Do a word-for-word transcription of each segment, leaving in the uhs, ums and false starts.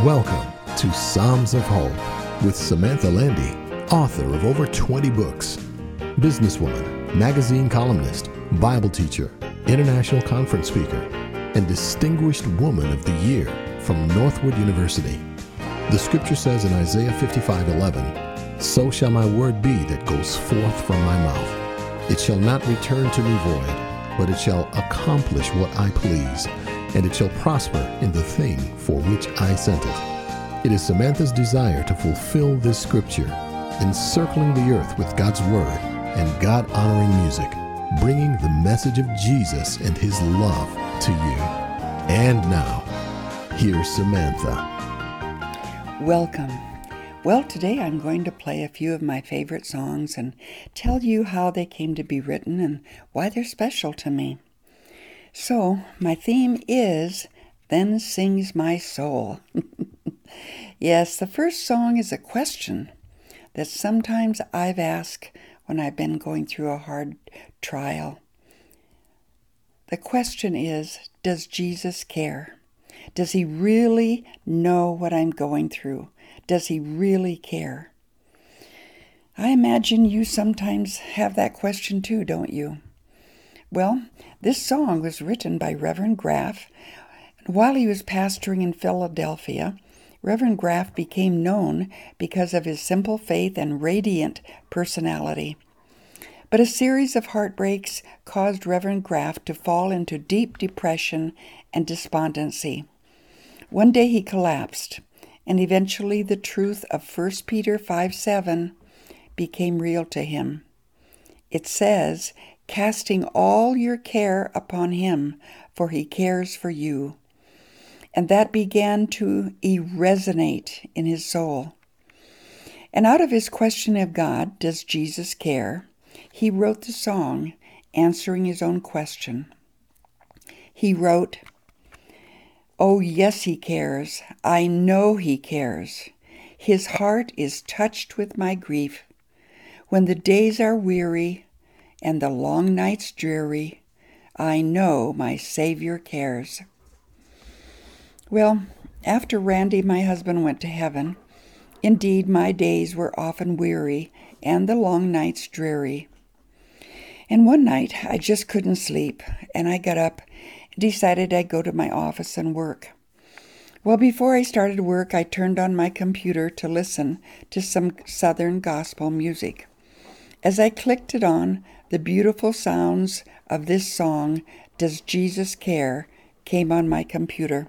Welcome to Psalms of Hope with Samantha Landy, author of over twenty books, businesswoman, magazine columnist, Bible teacher, international conference speaker, and Distinguished Woman of the Year from Northwood University. The scripture says in Isaiah fifty-five eleven, "So shall my word be that goes forth from my mouth. It shall not return to me void, but it shall accomplish what I please, and it shall prosper in the thing for which I sent it." It is Samantha's desire to fulfill this scripture, encircling the earth with God's word and God-honoring music, bringing the message of Jesus and his love to you. And now, here's Samantha. Welcome. Well, today I'm going to play a few of my favorite songs and tell you how they came to be written and why they're special to me. So, my theme is "Then Sings My Soul." Yes, the first song is a question that sometimes I've asked when I've been going through a hard trial. The question is, does Jesus care? Does he really know what I'm going through? Does he really care? I imagine you sometimes have that question too, don't you? Well, this song was written by Reverend Graff. While he was pastoring in Philadelphia, Reverend Graff became known because of his simple faith and radiant personality. But a series of heartbreaks caused Reverend Graff to fall into deep depression and despondency. One day he collapsed, and eventually the truth of First Peter five seven became real to him. It says, "Casting all your care upon him, for he cares for you." And that began to resonate in his soul. And out of his question of God, does Jesus care? He wrote the song, answering his own question. He wrote, "Oh, yes, he cares. I know he cares. His heart is touched with my grief. When the days are weary and the long nights dreary, I know my Savior cares." Well, after Randy, my husband, went to heaven, indeed my days were often weary and the long nights dreary. And one night I just couldn't sleep, and I got up and decided I'd go to my office and work. Well, before I started work, I turned on my computer to listen to some Southern gospel music. As I clicked it on, the beautiful sounds of this song, "Does Jesus Care?" came on my computer.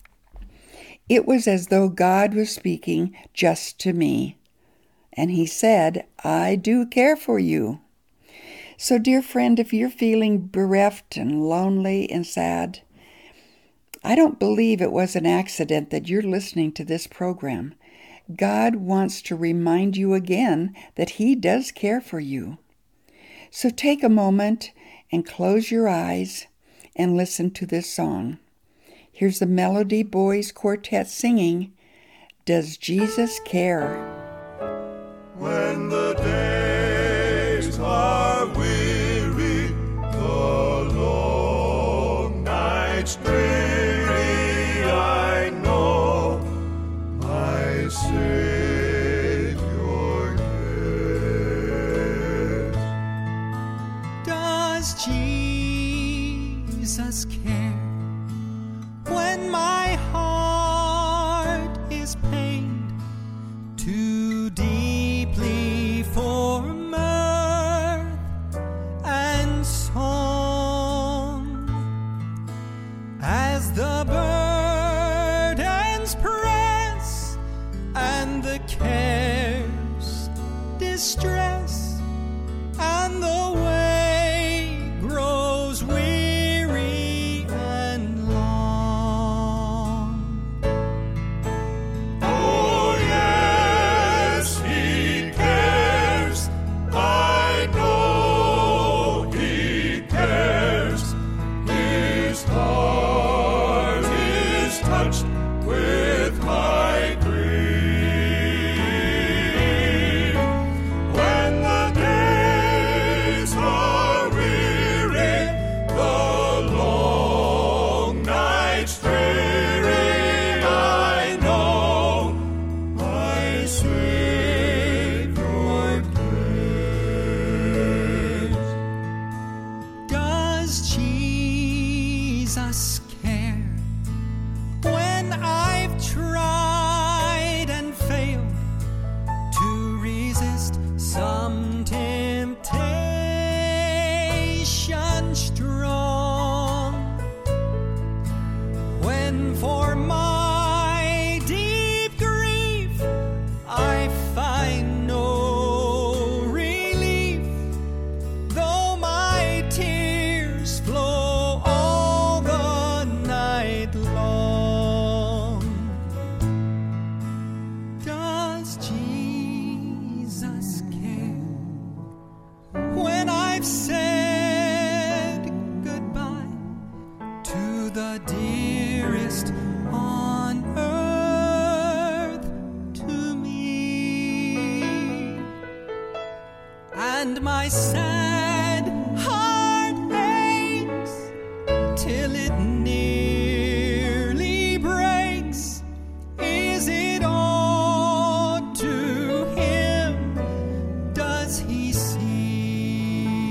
It was as though God was speaking just to me, and he said, "I do care for you." So, dear friend, if you're feeling bereft and lonely and sad, I don't believe it was an accident that you're listening to this program. God wants to remind you again that he does care for you. So take a moment and close your eyes and listen to this song. Here's the Melody Boys Quartet singing, "Does Jesus Care?" When the days are weary, the long nights dreary, I know my Savior cares. Does Jesus care? When my heart is pained too deeply for mirth and song, as the burdens press and the cares distress and the way grows weary and long. Oh, yes, he cares. I know he cares. His heart is touched with my grief. When the days are weary, the long nights dreary, I know Jesus care when I've tried and failed to resist some temptation strong, when for my deep grief I find no relief, though my tears flow all the night long. Does Jesus care when I've said goodbye to the dearest on earth to me, and my sad heart aches till it nearly breaks? Is it all to him? Does he see?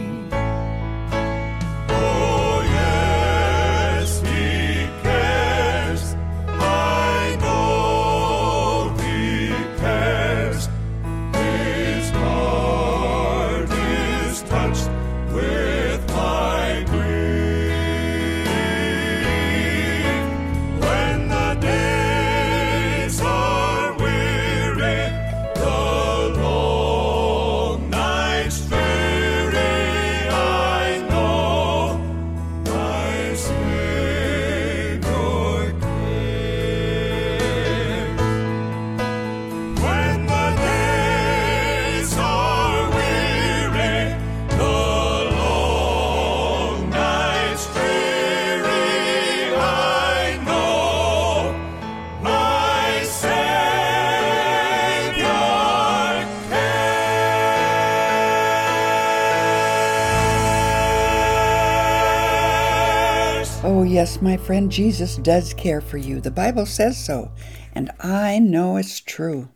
Oh, yes, he cares. I know he cares. His heart is touched with my grief. When the days are weary, the long nights dreary, I know my Savior cares. When the days are weary, the long nights dreary, I know my Savior cares. Oh, yes, my friend, Jesus does care for you. The Bible says so, and I know it's true.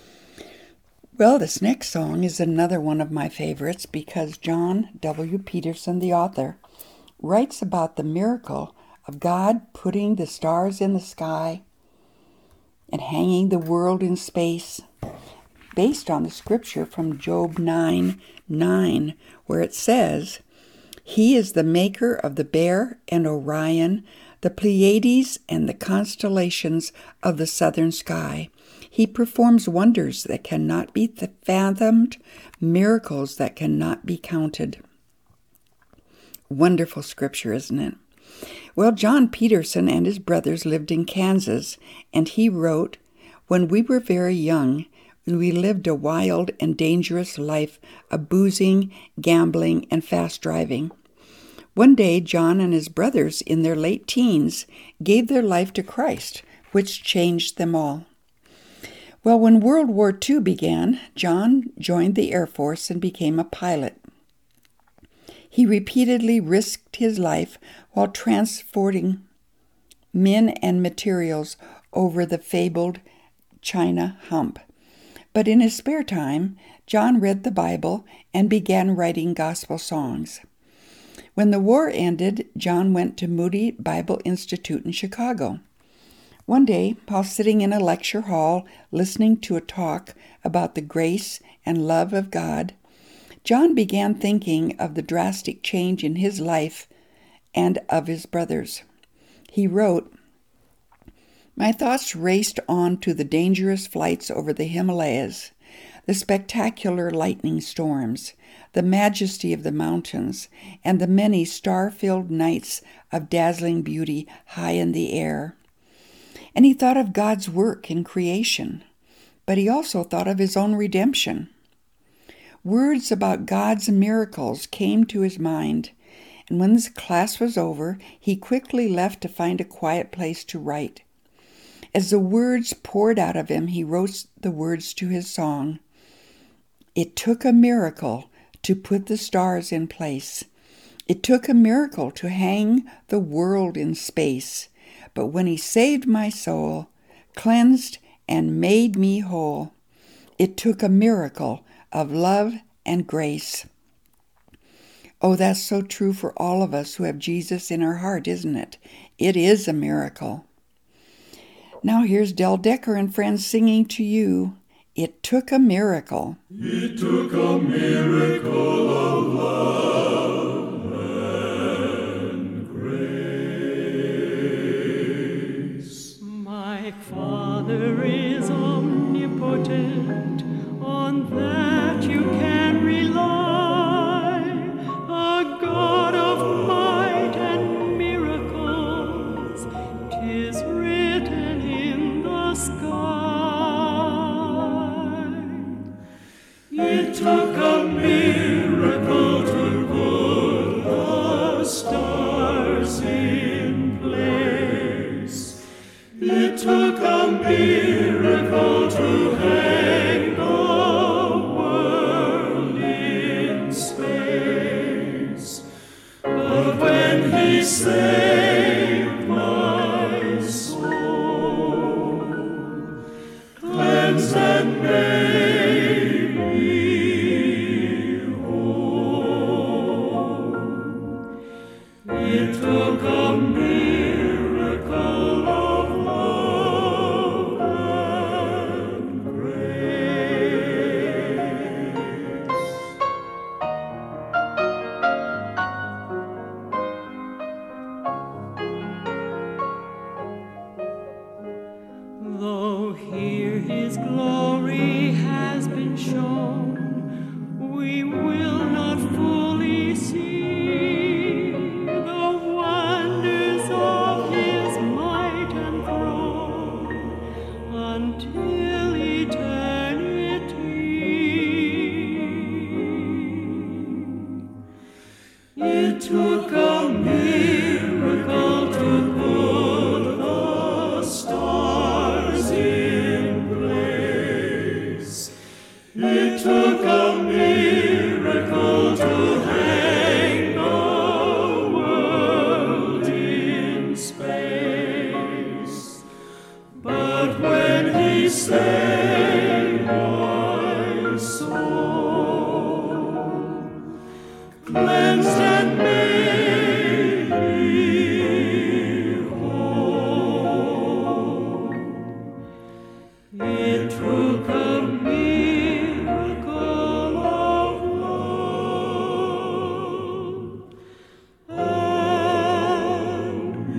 Well, this next song is another one of my favorites because John W. Peterson, the author, writes about the miracle of God putting the stars in the sky and hanging the world in space, based on the scripture from Job nine nine, where it says, "He is the maker of the Bear and Orion, the Pleiades and the constellations of the southern sky. He performs wonders that cannot be fathomed, miracles that cannot be counted." Wonderful scripture, isn't it? Well, John Peterson and his brothers lived in Kansas, and he wrote, "When we were very young, we lived a wild and dangerous life of boozing, gambling, and fast driving. One day, John and his brothers in their late teens gave their life to Christ, which changed them all. Well, when World War Two began, John joined the Air Force and became a pilot. He repeatedly risked his life while transporting men and materials over the fabled China hump. But in his spare time, John read the Bible and began writing gospel songs. When the war ended, John went to Moody Bible Institute in Chicago. One day, while sitting in a lecture hall listening to a talk about the grace and love of God, John began thinking of the drastic change in his life and of his brothers. He wrote, "My thoughts raced on to the dangerous flights over the Himalayas, the spectacular lightning storms, the majesty of the mountains, and the many star-filled nights of dazzling beauty high in the air." And he thought of God's work in creation, but he also thought of his own redemption. Words about God's miracles came to his mind, and when the class was over, he quickly left to find a quiet place to write. As the words poured out of him, he wrote the words to his song. "It took a miracle to put the stars in place. It took a miracle to hang the world in space. But when he saved my soul, cleansed and made me whole, it took a miracle of love and grace." Oh, that's so true for all of us who have Jesus in our heart, isn't it? It is a miracle. Now here's Del Decker and friends singing to you, It Took a Miracle. It took a miracle of love and grace. My Father is omnipotent, on that you can rely, a God of might and miracles, 'tis written in the sky. It took a miracle to put the stars in place. It took a miracle to hang the world in space. But when he saved my soul, cleansed and made me whole, it took a miracle of love and grace. Though here his glory has been shown, we will not fully see the wonders of his might and throne until eternity. It took a miracle to put the stars in place. It took a miracle to hang the world in space. But when he saved my soul, cleansed and made me whole, it took a miracle of love and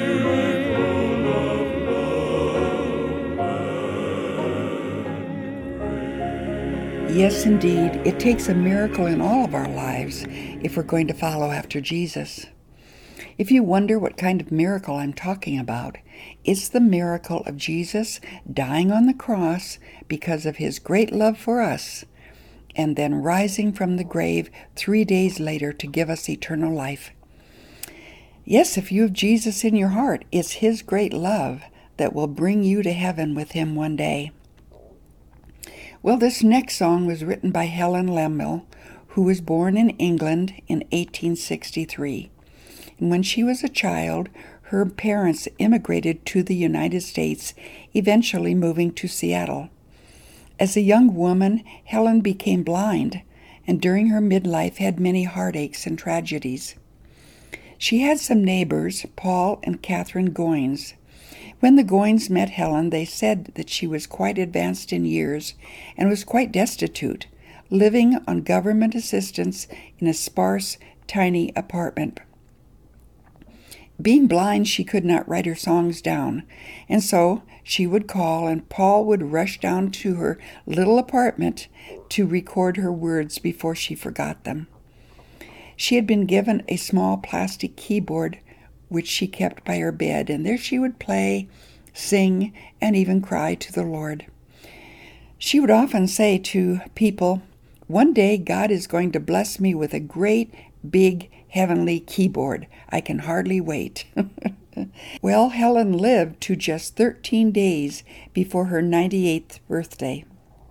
grace. Yes, indeed, it takes a miracle in all of our lives if we're going to follow after Jesus. If you wonder what kind of miracle I'm talking about, it's the miracle of Jesus dying on the cross because of his great love for us, and then rising from the grave three days later to give us eternal life. Yes, if you have Jesus in your heart, it's his great love that will bring you to heaven with him one day. Well, this next song was written by Helen Lemmel, who was born in England in eighteen sixty-three. And when she was a child, her parents immigrated to the United States, eventually moving to Seattle. As a young woman, Helen became blind, and during her midlife had many heartaches and tragedies. She had some neighbors, Paul and Catherine Goins. When the Goins met Helen, they said that she was quite advanced in years and was quite destitute, living on government assistance in a sparse, tiny apartment. Being blind, she could not write her songs down, and so she would call, and Paul would rush down to her little apartment to record her words before she forgot them. She had been given a small plastic keyboard which she kept by her bed, and there she would play, sing, and even cry to the Lord. She would often say to people, "One day God is going to bless me with a great, big, heavenly keyboard. I can hardly wait." Well, Helen lived to just thirteen days before her ninety-eighth birthday.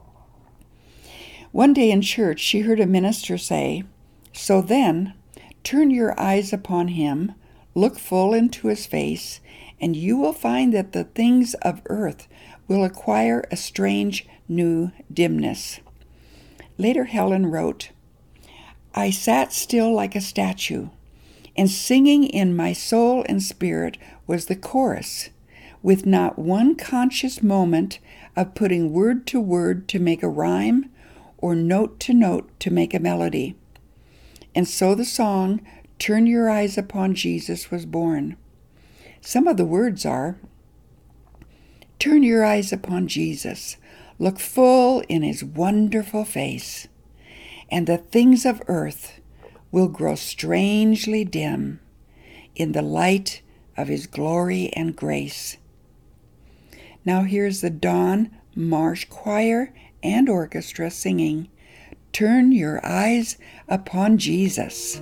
One day in church, she heard a minister say, "So then, turn your eyes upon him, look full into his face, and you will find that the things of earth will acquire a strange new dimness." Later, Helen wrote, I sat still like a statue, and singing in my soul and spirit was the chorus, with not one conscious moment of putting word to word to make a rhyme or note to note to make a melody. And so the song, Turn Your Eyes Upon Jesus, was born. Some of the words are, turn your eyes upon Jesus, look full in his wonderful face, and the things of earth will grow strangely dim in the light of his glory and grace. Now here's the Don Marsh Choir and Orchestra singing, Turn Your Eyes Upon Jesus.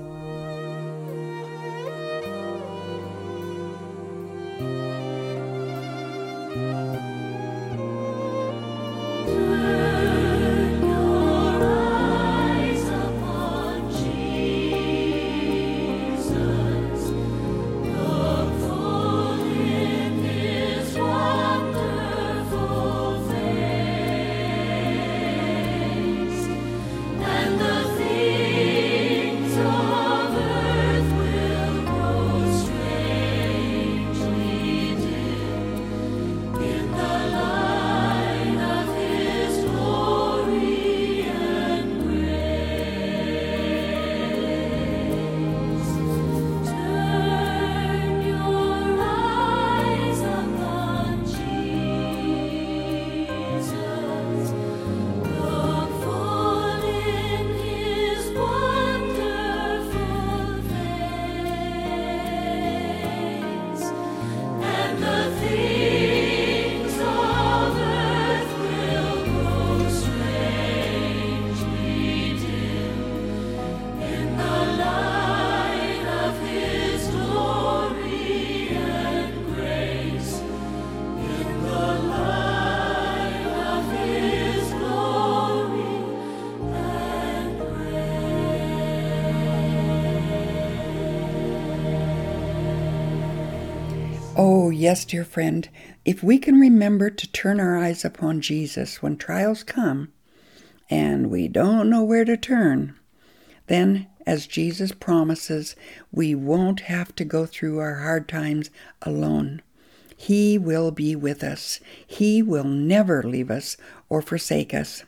Oh, yes, dear friend, if we can remember to turn our eyes upon Jesus when trials come and we don't know where to turn, then, as Jesus promises, we won't have to go through our hard times alone. He will be with us. He will never leave us or forsake us.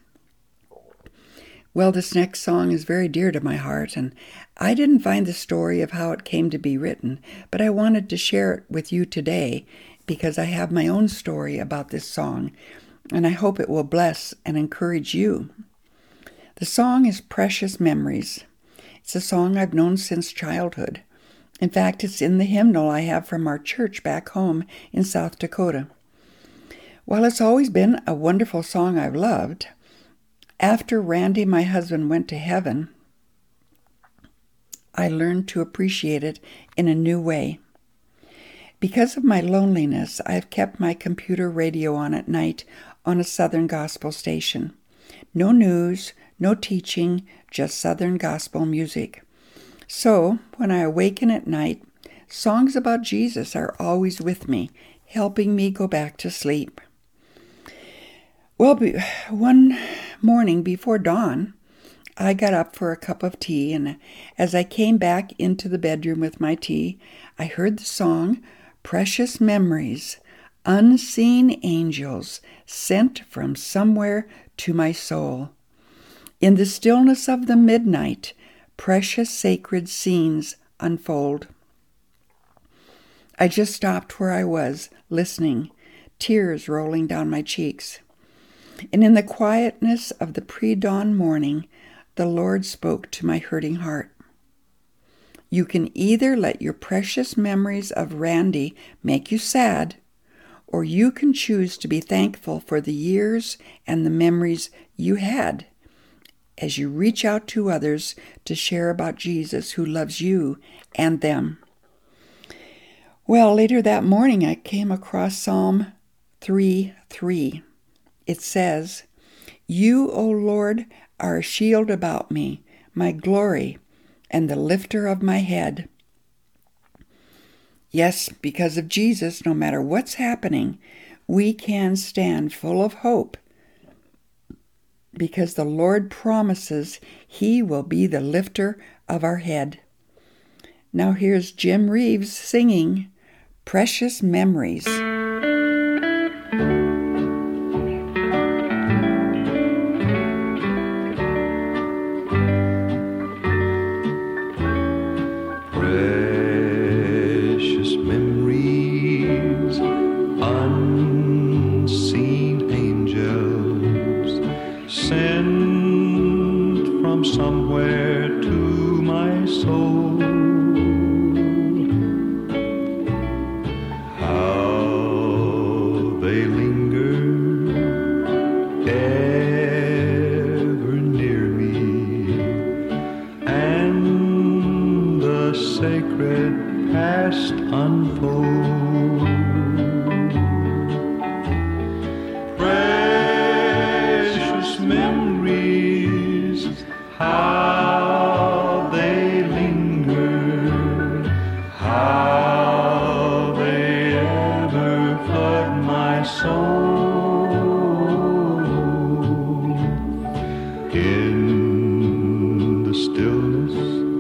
Well, this next song is very dear to my heart, and I didn't find the story of how it came to be written, but I wanted to share it with you today because I have my own story about this song, and I hope it will bless and encourage you. The song is Precious Memories. It's a song I've known since childhood. In fact, it's in the hymnal I have from our church back home in South Dakota. While it's always been a wonderful song I've loved, after Randy, my husband, went to heaven, I learned to appreciate it in a new way. Because of my loneliness, I've kept my computer radio on at night on a Southern gospel station. No news, no teaching, just Southern gospel music. So, when I awaken at night, songs about Jesus are always with me, helping me go back to sleep. Well, one morning before dawn, I got up for a cup of tea, and as I came back into the bedroom with my tea, I heard the song, Precious Memories, Unseen Angels Sent from Somewhere to My Soul. In the stillness of the midnight, precious sacred scenes unfold. I just stopped where I was, listening, tears rolling down my cheeks. And in the quietness of the pre-dawn morning, the Lord spoke to my hurting heart. You can either let your precious memories of Randy make you sad, or you can choose to be thankful for the years and the memories you had as you reach out to others to share about Jesus who loves you and them. Well, later that morning I came across Psalm three three. It says, You, O Lord, are a shield about me, my glory, and the lifter of my head. Yes, because of Jesus, no matter what's happening, we can stand full of hope because the Lord promises He will be the lifter of our head. Now here's Jim Reeves singing Precious Memories. Precious memories, unseen angels sent from somewhere to my soul. How they linger ever near me, and the sacred past unfold. Precious memories, how they linger, how they ever flood my soul. In the stillness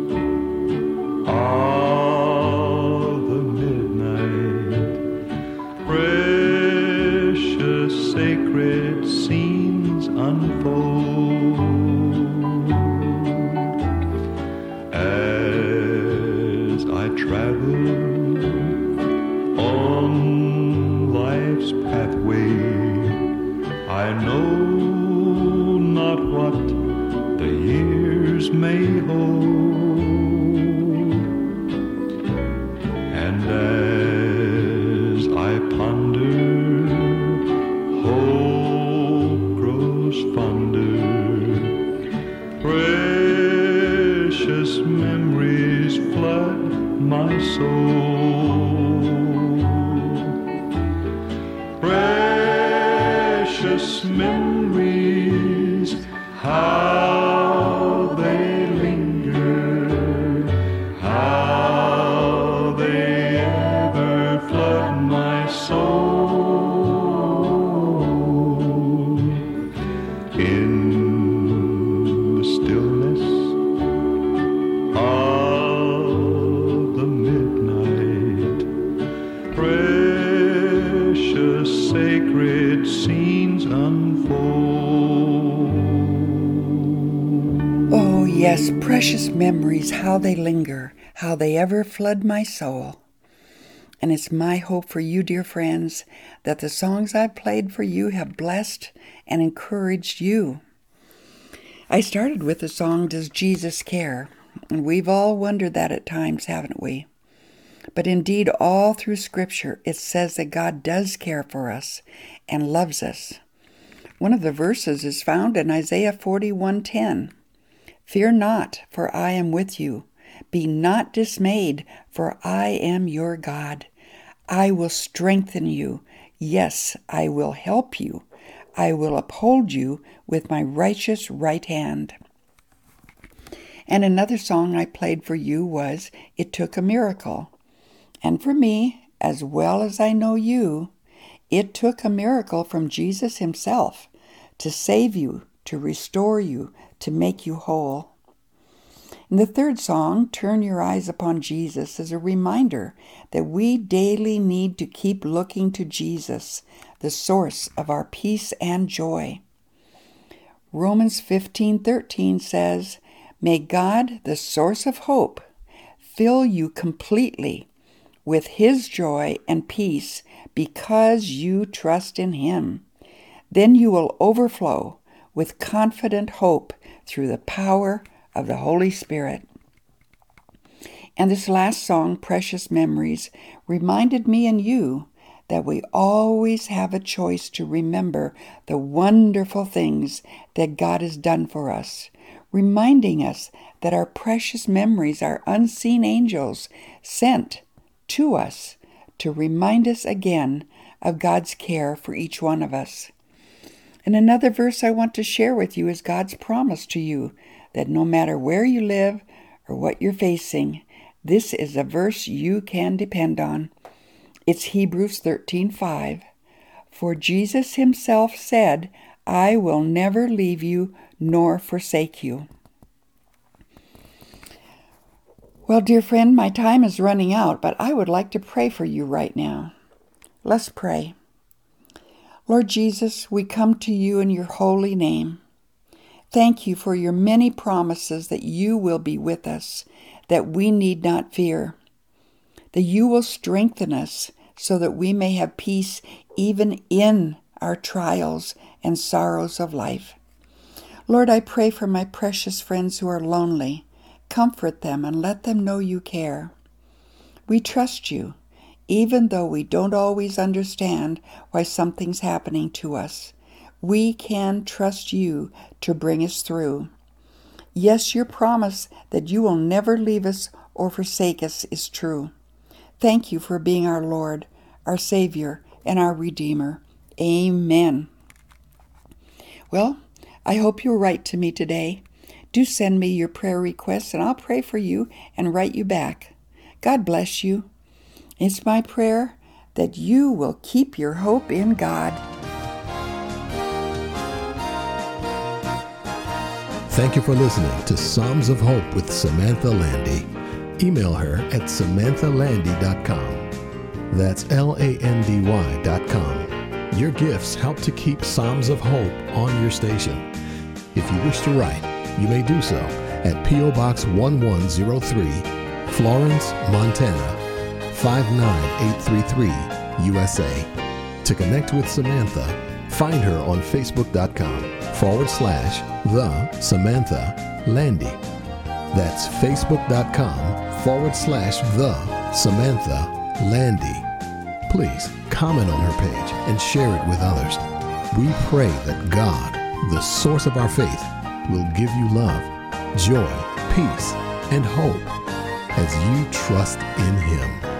of the midnight, precious sacred scenes unfold. As I travel on life's pathway, I know not what the years may hold. And as I ponder, hope grows fonder. Precious memories flood my soul. Precious memories, how they linger, how they ever flood my soul. In the stillness of the midnight, precious sacred scenes unfold. Oh, yes, precious memories, how they linger, how they ever flood my soul. And it's my hope for you, dear friends, that the songs I've played for you have blessed and encouraged you. I started with the song, Does Jesus Care? And we've all wondered that at times, haven't we? But indeed, all through Scripture, it says that God does care for us and loves us. One of the verses is found in Isaiah forty-one ten. Fear not, for I am with you. Be not dismayed, for I am your God. I will strengthen you. Yes, I will help you. I will uphold you with my righteous right hand. And another song I played for you was It Took a Miracle. And for me, as well as I know you, it took a miracle from Jesus himself to save you, to restore you, to make you whole. And the third song, Turn Your Eyes Upon Jesus, is a reminder that we daily need to keep looking to Jesus, the source of our peace and joy. Romans fifteen thirteen says, May God, the source of hope, fill you completely with His joy and peace because you trust in Him. Then you will overflow with confident hope through the power of the Holy Spirit. And this last song, Precious Memories, reminded me and you that we always have a choice to remember the wonderful things that God has done for us, reminding us that our precious memories are unseen angels sent to us to remind us again of God's care for each one of us. And another verse I want to share with you is God's promise to you that no matter where you live or what you're facing, this is a verse you can depend on. It's Hebrews thirteen five. For Jesus himself said, I will never leave you nor forsake you. Well, dear friend, my time is running out, but I would like to pray for you right now. Let's pray. Lord Jesus, we come to you in your holy name. Thank you for your many promises that you will be with us, that we need not fear, that you will strengthen us so that we may have peace even in our trials and sorrows of life. Lord, I pray for my precious friends who are lonely. Comfort them and let them know you care. We trust you, even though we don't always understand why something's happening to us. We can trust you to bring us through. Yes, your promise that you will never leave us or forsake us is true. Thank you for being our Lord, our Savior, and our Redeemer. Amen. Well, I hope you'll write to me today. Do send me your prayer requests, and I'll pray for you and write you back. God bless you. It's my prayer that you will keep your hope in God. Thank you for listening to Psalms of Hope with Samantha Landy. Email her at samantha landy dot com. That's L A N D Y dot com. Your gifts help to keep Psalms of Hope on your station. If you wish to write, you may do so at P O Box one one zero three, Florence, Montana, five nine eight three three, U S A. To connect with Samantha, find her on Facebook.com forward slash The Samantha Landy. That's Facebook.com forward slash The Samantha Landy. Please comment on her page and share it with others. We pray that God, the source of our faith, will give you love, joy, peace, and hope as you trust in Him.